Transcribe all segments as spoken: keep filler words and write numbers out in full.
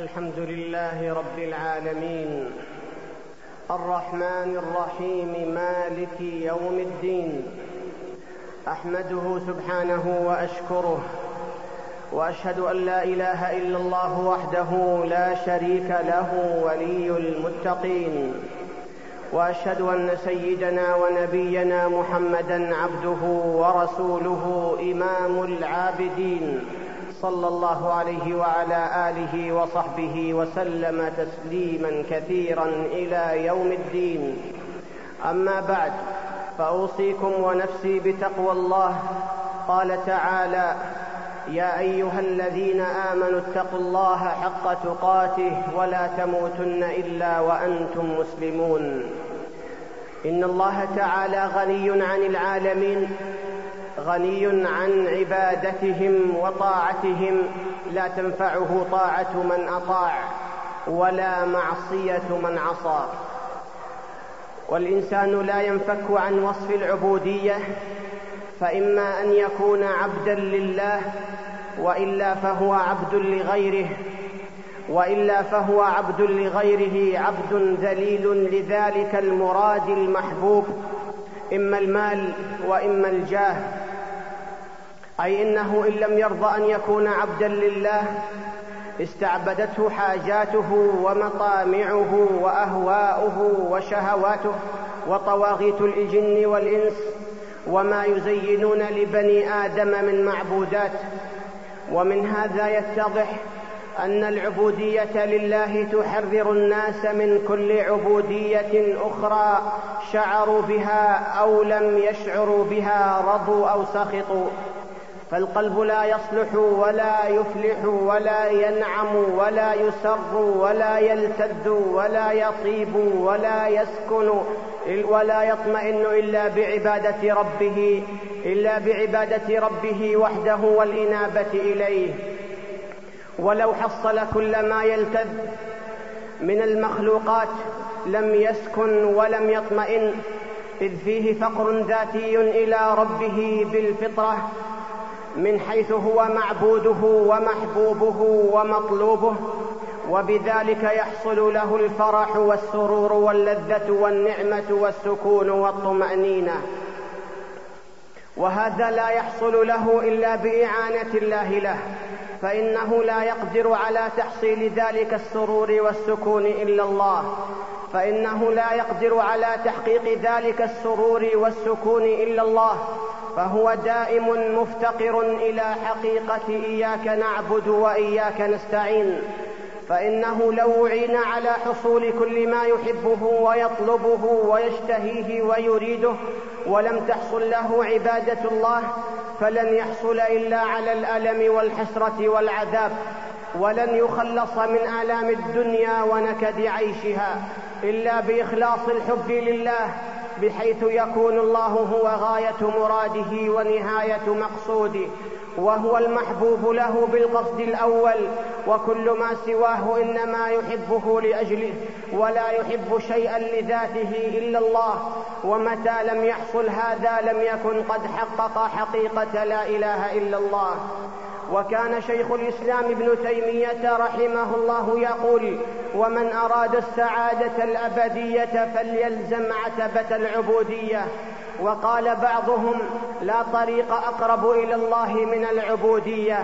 الحمد لله رب العالمين الرحمن الرحيم مالك يوم الدين. أحمده سبحانه وأشكره، وأشهد أن لا إله إلا الله وحده لا شريك له ولي المتقين، وأشهد أن سيدنا ونبينا محمدًا عبده ورسوله إمام العابدين، صلى الله عليه وعلى آله وصحبه وسلم تسليمًا كثيرًا إلى يوم الدين. أما بعد، فأوصيكم ونفسي بتقوى الله. قال تعالى: يا أيها الذين آمنوا اتقوا الله حق تقاته ولا تموتن إلا وأنتم مسلمون. إن الله تعالى غني عن العالمين، غني عن عبادتهم وطاعتهم، لا تنفعه طاعة من أطاع ولا معصية من عصى. والإنسان لا ينفك عن وصف العبودية، فإما أن يكون عبدًا لله، وإلا فهو عبد لغيره، وإلا فهو عبد لغيره عبد ذليل لذلك المراد المحبوب، إما المال وإما الجاه. أي إنه إن لم يرضى أن يكون عبدًا لله استعبدته حاجاته ومطامعه وأهواؤه وشهواته وطواغيت الجن والإنس وما يزينون لبني آدم من معبودات. ومن هذا يتضح أن العبودية لله تحرر الناس من كل عبودية أخرى شعروا بها أو لم يشعروا بها، رضوا أو سخطوا. فالقلب لا يصلح ولا يفلح ولا ينعم ولا يسر ولا يلتذ ولا يطيب ولا يسكن ولا يطمئن إلا بعبادة ربه إلا بعبادة ربه وحده والإنابة إليه. ولو حصل كل ما يلتذ من المخلوقات لم يسكن ولم يطمئن، إذ فيه فقر ذاتي إلى ربه بالفطرة، من حيث هو معبوده ومحبوبه ومطلوبه، وبذلك يحصل له الفرح والسرور واللذة والنعمة والسكون والطمأنينة. وهذا لا يحصل له إلا بإعانة الله له، فإنه لا يقدر على تحصيل ذلك السرور والسكون إلا الله فإنه لا يقدر على تحقيق ذلك السرور والسكون إلا الله فهو دائم مفتقر إلى حقيقة إياك نعبد وإياك نستعين. فإنه لو أعين على حصول كل ما يحبه ويطلبه ويشتهيه ويريده ولم تحصل له عبادة الله فلن يحصل إلا على الألم والحسرة والعذاب، ولن يخلص من آلام الدنيا ونكد عيشها إلا بإخلاص الحب لله، بحيث يكون الله هو غاية مراده ونهاية مقصوده، وهو المحبوب له بالقصد الأول، وكل ما سواه إنما يحبه لأجله ولا يحب شيئا لذاته إلا الله. ومتى لم يحصل هذا لم يكن قد حقق حقيقة لا إله إلا الله. وكان شيخ الإسلام ابن تيمية رحمه الله يقول: ومن أراد السعادة الأبدية فليلزم عتبة العبودية. وقال بعضهم: لا طريق أقرب إلى الله من العبودية.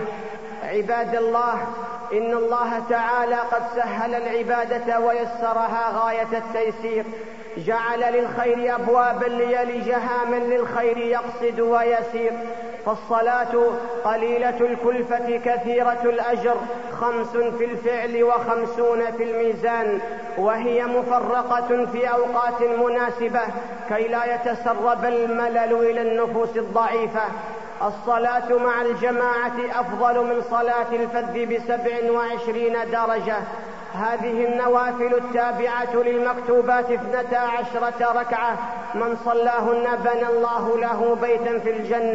عباد الله، إن الله تعالى قد سهل العبادة ويسرها غاية التيسير، جعل للخير أبوابا ليلجها من للخير يقصد ويسير. فالصلاة قليلة الكلفة كثيرة الأجر، خمس في الفعل وخمسون في الميزان، وهي مفرقة في أوقات مناسبة كي لا يتسرب الملل إلى النفوس الضعيفة. الصلاة مع الجماعة أفضل من صلاة الفذ بسبع وعشرين درجة. هذه النوافل التابعة للمكتوبات اثنتا عشرة ركعة، من صلاهن بنى الله له بيتا في الجنة.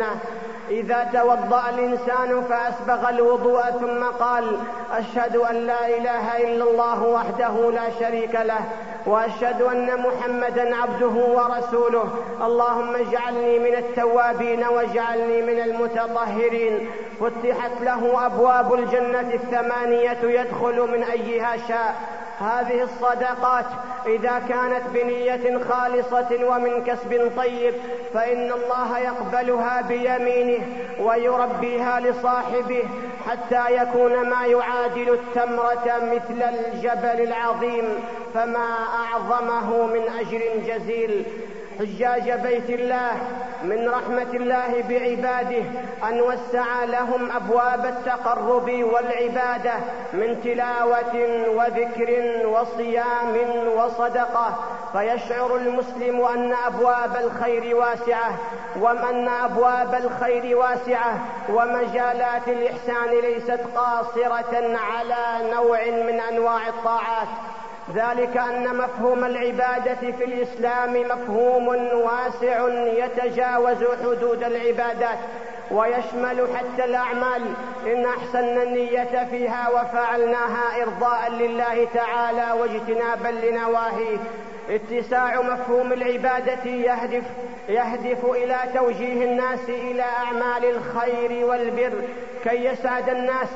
إذا توضأ الإنسان فأسبغ الوضوء ثم قال: أشهد أن لا إله إلا الله وحده لا شريك له، وأشهد أن محمدا عبده ورسوله. اللهم اجعلني من التوابين واجعلني من المتطهرين. فتحت له أبواب الجنة الثمانية يدخل من أيها شاء. هذه الصدقات إذا كانت بنية خالصة ومن كسب طيب فإن الله يقبلها بيمينه ويربيها لصاحبه حتى يكون ما يعادل التمرة مثل الجبل العظيم، فما أعظمه من أجر جزيل. حجاج بيت الله من رحمة الله بعباده أن وسع لهم أبواب التقرب والعبادة من تلاوة وذكر وصيام وصدقة، فيشعر المسلم أن أبواب الخير واسعة وأن أبواب الخير واسعة ومجالات الإحسان ليست قاصرة على نوع من أنواع الطاعات. ذلك أن مفهوم العبادة في الإسلام مفهوم واسع يتجاوز حدود العبادات ويشمل حتى الأعمال إن أحسننا النية فيها وفعلناها إرضاء لله تعالى واجتنابا لنواهيه. اتساع مفهوم العبادة يهدف, يهدف إلى توجيه الناس إلى أعمال الخير والبر كي يسعد الناس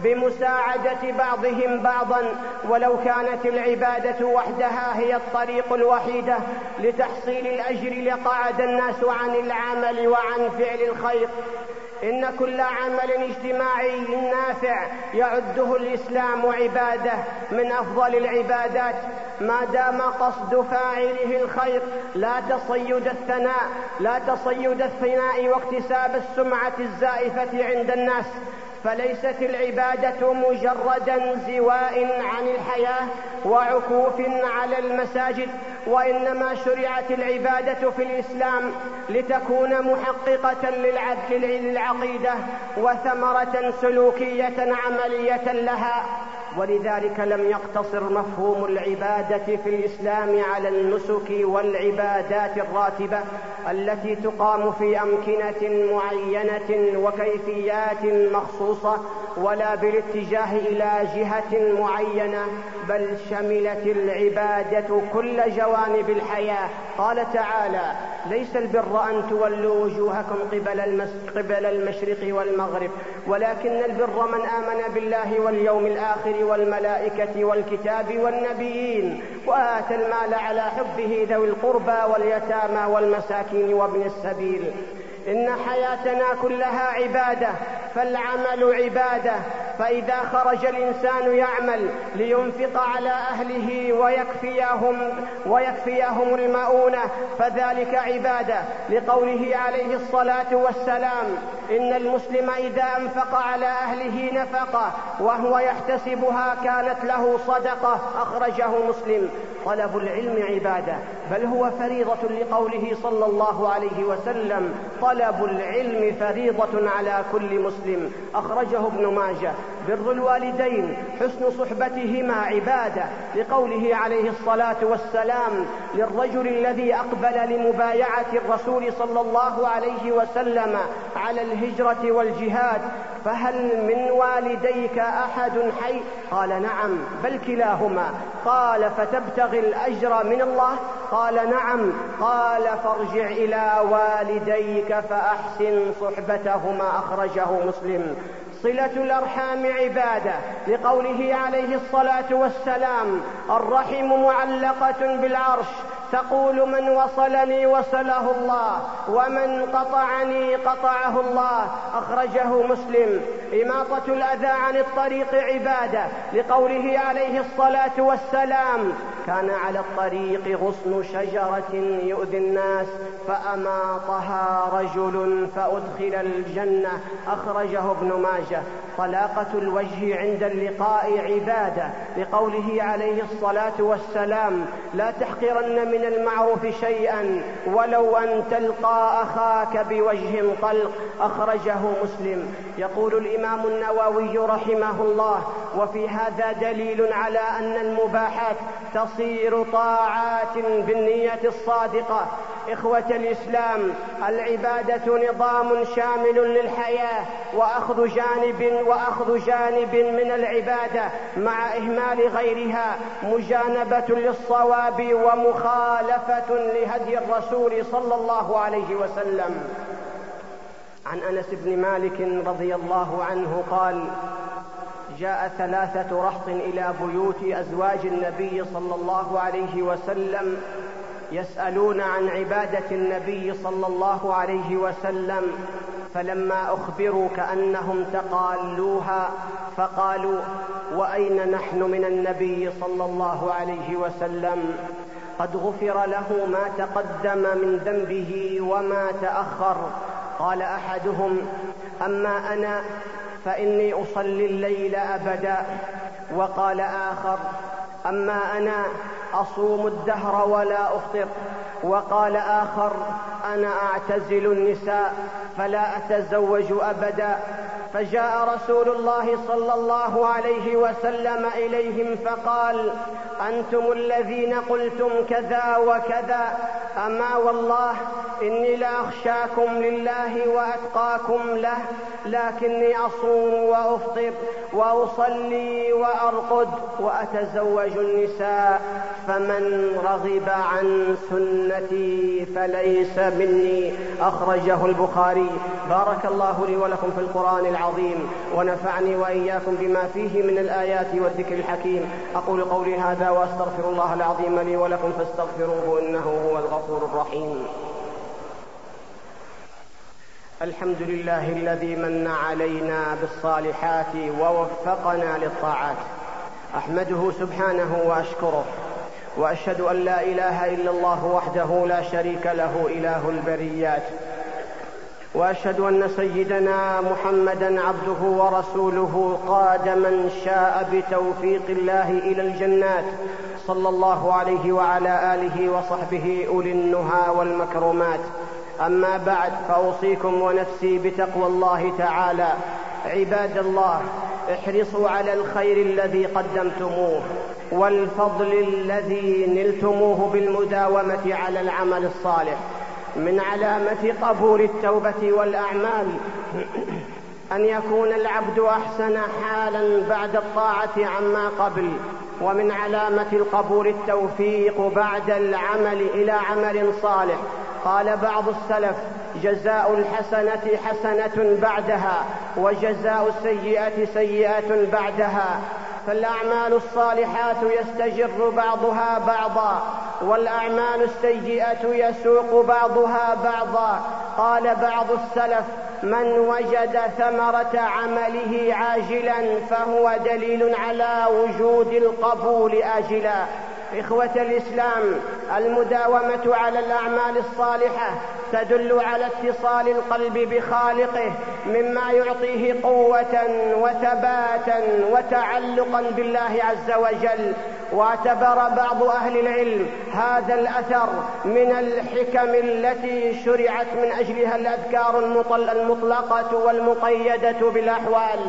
بمساعدة بعضهم بعضا، ولو كانت العبادة وحدها هي الطريق الوحيدة لتحصيل الأجر لقعد الناس عن العمل وعن فعل الخير. إن كل عمل اجتماعي نافع يعده الإسلام عبادة من أفضل العبادات ما دام قصد فاعله الخير، لا تصيد الثناء لا تصيد الثناء واكتساب السمعة الزائفة عند الناس. فليست العبادة مجرد زواء عن الحياة وعكوف على المساجد، وإنما شرعت العبادة في الإسلام لتكون محققة للعقيدة وثمرة سلوكية عملية لها. ولذلك لم يقتصر مفهوم العبادة في الإسلام على النسك والعبادات الراتبة التي تقام في أمكنة معينة وكيفيات مخصوصة، ولا بالاتجاه إلى جهة معينة، بل شملت العبادة كل جوانب الحياة. قال تعالى: ليس البر أن تولوا وجوهكم قبل, قبل المشرق والمغرب ولكن البر من آمن بالله واليوم الآخر والملائكة والكتاب والنبيين وآتى المال على حبه ذوي القربى واليتامى والمساكين وابن السبيل. إن حياتنا كلها عبادة، فالعمل عبادة، فإذا خرج الإنسان يعمل لينفق على أهله ويكفيهم, ويكفيهم المؤونة فذلك عبادة، لقوله عليه الصلاة والسلام: إن المسلم إذا أنفق على أهله نفقة وهو يحتسبها كانت له صدقة، أخرجه مسلم. طلب العلم عبادة، بل هو فريضة، لقوله صلى الله عليه وسلم: طلب العلم فريضة على كل مسلم، أخرجه ابن ماجه. بر الوالدين حسن صحبتهما عبادة، لقوله عليه الصلاة والسلام للرجل الذي أقبل لمبايعة الرسول صلى الله عليه وسلم على الهجرة والجهاد: فهل من والديك أحد حي؟ قال: نعم، بل كلاهما. قال: فتبتغي الأجر من الله؟ قال: نعم. قال: فارجع إلى والديك فأحسن صحبتهما، أخرجه مسلم. صلة الأرحام عبادة، لقوله عليه الصلاة والسلام: الرحم معلقة بالعرش تقول من وصلني وصله الله ومن قطعني قطعه الله، أخرجه مسلم. إماطة الأذى عن الطريق عبادة، لقوله عليه الصلاة والسلام: كان على الطريق غصن شجرة يؤذي الناس فأماطها رجل فأدخل الجنة، أخرجه ابن ماجه. طلاقة الوجه عند اللقاء عبادة، لقوله عليه الصلاة والسلام: لا تحقرن من المعروف شيئا ولو أن تلقى أخاك بوجه طلق، أخرجه مسلم. يقول الإمام النووي رحمه الله: وفي هذا دليل على أن المباحات تصير طاعات بالنية الصادقة، إخوة الإسلام، العبادة نظام شامل للحياة، وأخذ جانب, وأخذ جانب من العبادة مع إهمال غيرها مجانبة للصواب ومخالفة لهدي الرسول صلى الله عليه وسلم. عن أنس بن مالك رضي الله عنه قال: جاء ثلاثة رهط إلى بيوت أزواج النبي صلى الله عليه وسلم يسألون عن عبادة النبي صلى الله عليه وسلم، فلما أخبروا كأنهم تقالوها فقالوا: وأين نحن من النبي صلى الله عليه وسلم؟ قد غفر له ما تقدم من ذنبه وما تأخر. قال أحدهم: أما أنا فإني أصلي الليل أبدا. وقال آخر: أما أنا أصوم الدهر ولا أفطر. وقال آخر: أنا أعتزل النساء فلا أتزوج أبدا. فجاء رسول الله صلى الله عليه وسلم إليهم فقال: أنتم الذين قلتم كذا وكذا، أما والله إني لأخشاكم لله وأتقاكم له، لكني أصوم وأفطر وأصلي وأرقد وأتزوج النساء، فمن رغب عن سنتي فليس مني. أخرجه البخاري. بارك الله لي ولكم في القرآن العظيم، ونفعني وإياكم بما فيه من الآيات والذكر الحكيم. أقول قولي هذا وأستغفر الله العظيم لي ولكم فاستغفروه إنه هو الغفور الرحيم. الحمد لله الذي من علينا بالصالحات ووفقنا للطاعات، أحمده سبحانه وأشكره، وأشهد أن لا إله إلا الله وحده لا شريك له إله البريات، وأشهد أن سيدنا محمدًا عبده ورسوله قاد من شاء بتوفيق الله إلى الجنات، صلى الله عليه وعلى آله وصحبه أولي النهى والمكرمات. أما بعد، فأوصيكم ونفسي بتقوى الله تعالى. عباد الله، احرصوا على الخير الذي قدمتموه والفضل الذي نلتموه بالمداومة على العمل الصالح. من علامة قبول التوبة والأعمال أن يكون العبد أحسن حالا بعد الطاعة عما قبل، ومن علامة القبول التوفيق بعد العمل إلى عمل صالح. قال بعض السلف: جزاء الحسنة حسنة بعدها، وجزاء السيئة سيئة بعدها. فالأعمال الصالحات يستجر بعضها بعضا، والأعمال السيئة يسوق بعضها بعضا. قال بعض السلف: من وجد ثمرة عمله عاجلا فهو دليل على وجود القبول آجلا. إخوة الإسلام، المداومة على الأعمال الصالحة تدل على اتصال القلب بخالقه، مما يعطيه قوة وثباتا وتعلقا بالله عز وجل. واعتبر بعض أهل العلم هذا الأثر من الحكم التي شرعت من أجلها الأذكار المطلقة والمقيدة بالأحوال.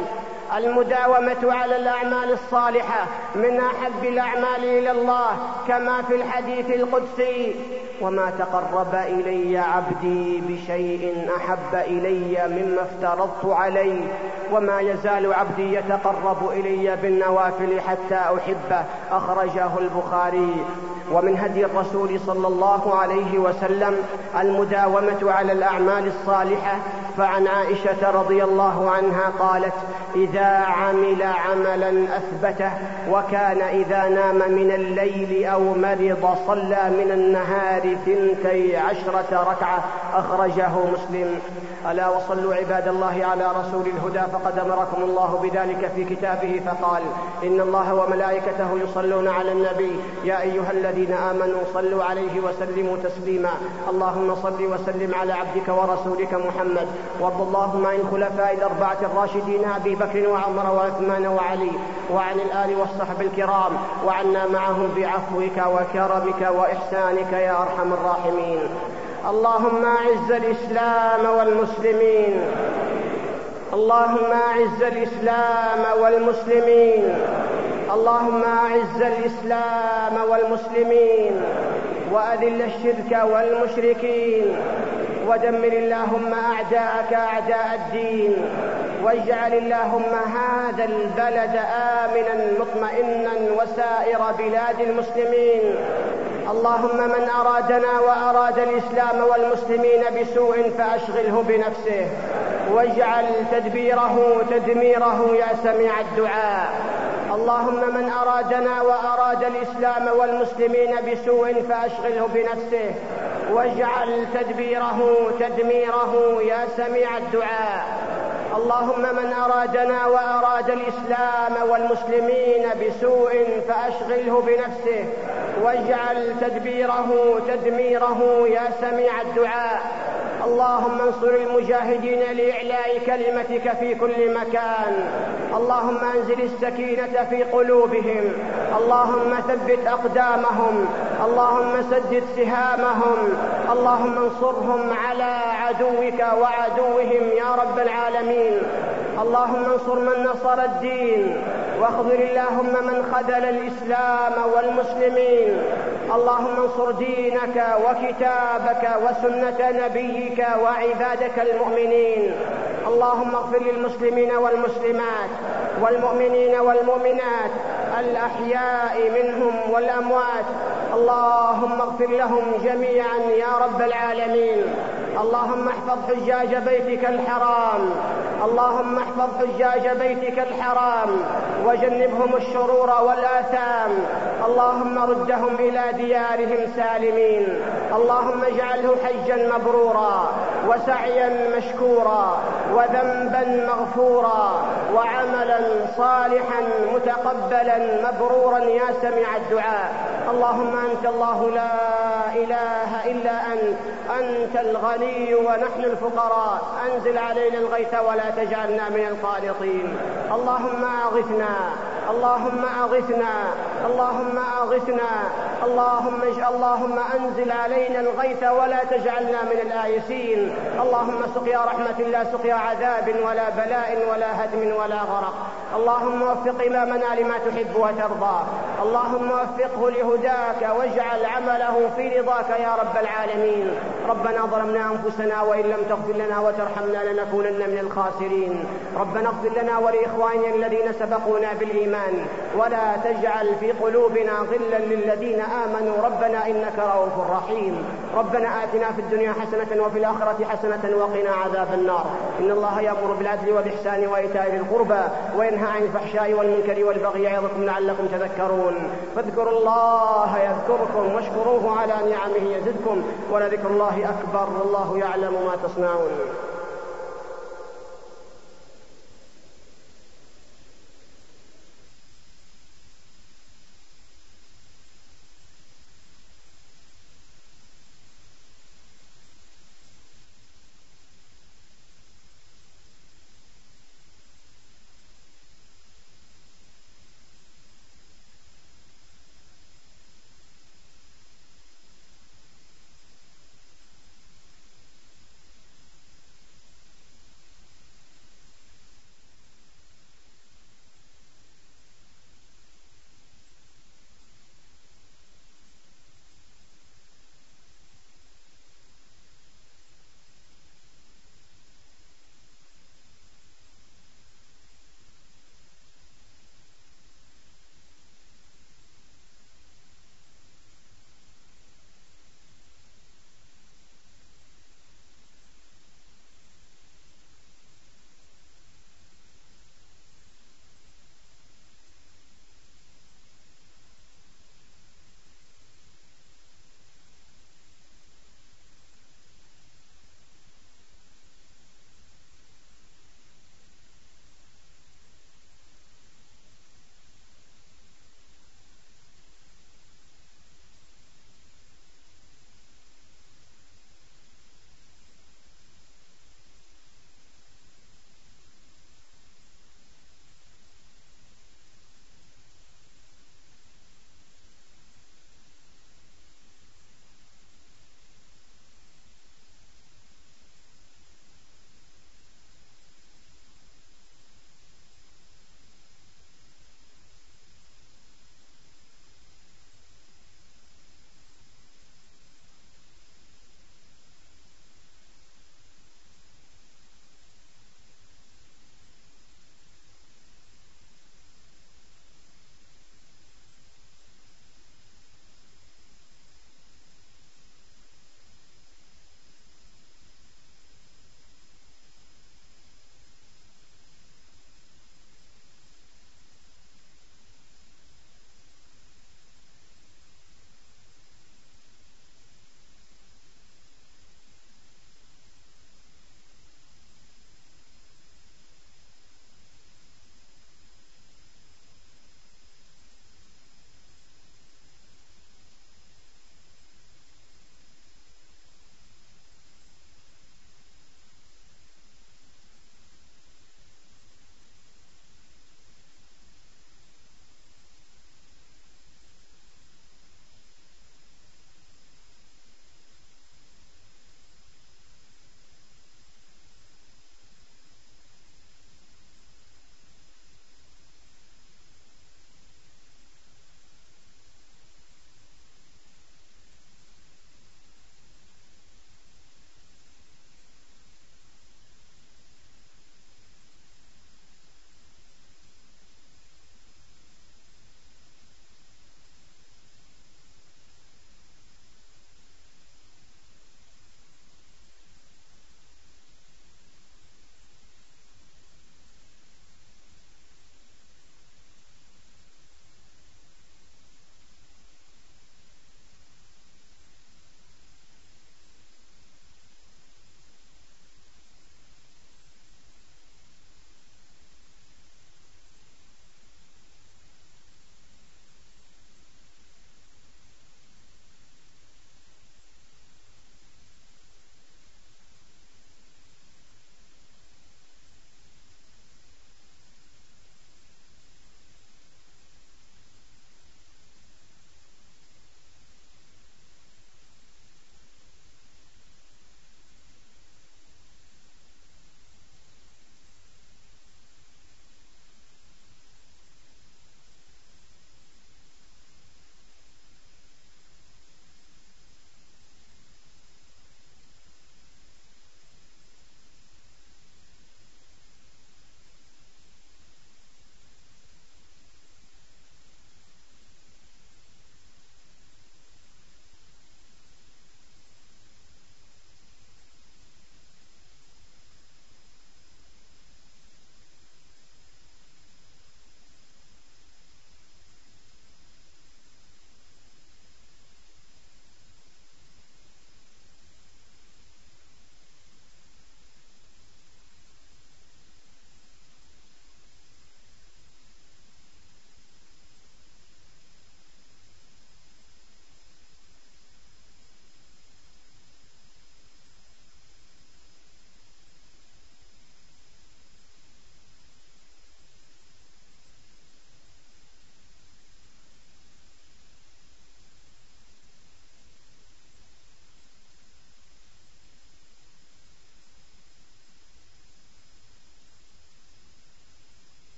المداومة على الأعمال الصالحة من أحب الأعمال إلى الله، كما في الحديث القدسي: وما تقرب إلي عبدي بشيء أحب إلي مما افترضت عليه، وما يزال عبدي يتقرب إلي بالنوافل حتى أحبه. أخرجه البخاري. ومن هدي الرسول صلى الله عليه وسلم المداومة على الأعمال الصالحة. فعن عائشة رضي الله عنها قالت: إذا عمل عملا أثبته، وكان إذا نام من الليل أو مرض صلى من النهار ثنتي عشرة ركعة. أخرجه مسلم. ألا وصلوا عباد الله على رسول الهدى، فقد أمركم الله بذلك في كتابه فقال: إن الله وملائكته يصلون على النبي يا أيها الذين آمنوا صلوا عليه وسلموا تسليما. اللهم صل وسلم على عبدك ورسولك محمد، وارض اللهم عن الخلفاء الأربعة الراشدين أبي بكر وعمر وعثمان وعلي، وعن الآل والصحب الكرام، وعنا معهم بعفوك وكرمك وإحسانك يا أرحم الراحمين. اللهم أعز الإسلام والمسلمين، اللهم أعز الإسلام والمسلمين، اللهم أعز الإسلام والمسلمين، وأذل الشرك والمشركين، ودمر اللهم أعداءك أعداء الدين، واجعل اللهم هذا البلد آمنا مطمئنا وسائر بلاد المسلمين. اللهم من أرادنا وأراد الإسلام والمسلمين بسوء فأشغله بنفسه، واجعل تدبيره تدميره يا سميع الدعاء. اللهم من أرادنا وأراد الإسلام والمسلمين بسوء فأشغله بنفسه، واجعل تدبيره تدميره يا سميع الدعاء. اللهم من أرادنا وأراد الإسلام والمسلمين بسوء فأشغله بنفسه، واجعل تدبيره تدميره يا سميع الدعاء. اللهم انصر المجاهدين لإعلاء كلمتك في كل مكان. اللهم أنزل السكينة في قلوبهم، اللهم ثبت أقدامهم، اللهم سدد سهامهم، اللهم انصرهم على عدوك وعدوهم يا رب العالمين. اللهم انصر من نصر الدين، واخذل اللهم من خذل الإسلام والمسلمين. اللهم انصر دينك وكتابك وسنة نبيك وعبادك المؤمنين. اللهم اغفر للمسلمين والمسلمات والمؤمنين والمؤمنات الأحياء منهم والأموات. اللهم اغفر لهم جميعا يا رب العالمين. اللهم احفظ حجاج بيتك الحرام، اللهم احفظ حجاج بيتك الحرام وجنبهم الشرور والآثام. اللهم ردهم إلى ديارهم سالمين. اللهم اجعله حجا مبرورا وسعيا مشكورا وذنبا مغفورا وعملا صالحا متقبلا مبرورا يا سميع الدعاء. اللهم أنت الله لا إله إلا أنت، أنت الغني ونحن الفقراء. أنزل علينا الغيث ولا تجعلنا من القانطين. اللهم أغثنا، اللهم أغثنا، اللهم أغثنا، اللهم اجعل اللهم أنزل علينا الغيث ولا تجعلنا من الآيسين. اللهم سقيا رحمة لا سقيا عذاب ولا بلاء ولا هدم ولا غرق. اللهم وفق إمامنا لما تحب وترضى، اللهم وفقه لهداك واجعل عمله في رضاك يا رب العالمين. ربنا ظلمنا أنفسنا وإن لم تغفر لنا وترحمنا لنكونن من الخاسرين. ربنا اغفر لنا ولإخواننا الذين سبقونا بالإيمان، ولا تجعل في قلوبنا غلا للذين آمنوا ربنا إنك رؤوف رحيم. ربنا آتنا في الدنيا حسنة وفي الآخرة حسنة وقنا عذاب النار. إن الله يأمر بالعدل والإحسان وإيتاء ذي القربى وينهى عن الفحشاء والمنكر والبغي يعظكم لعلكم تذكرون. فاذكروا الله يذكركم واشكروه على نعمه يزدكم ولذكر الله أكبر والله يعلم ما تصنعون.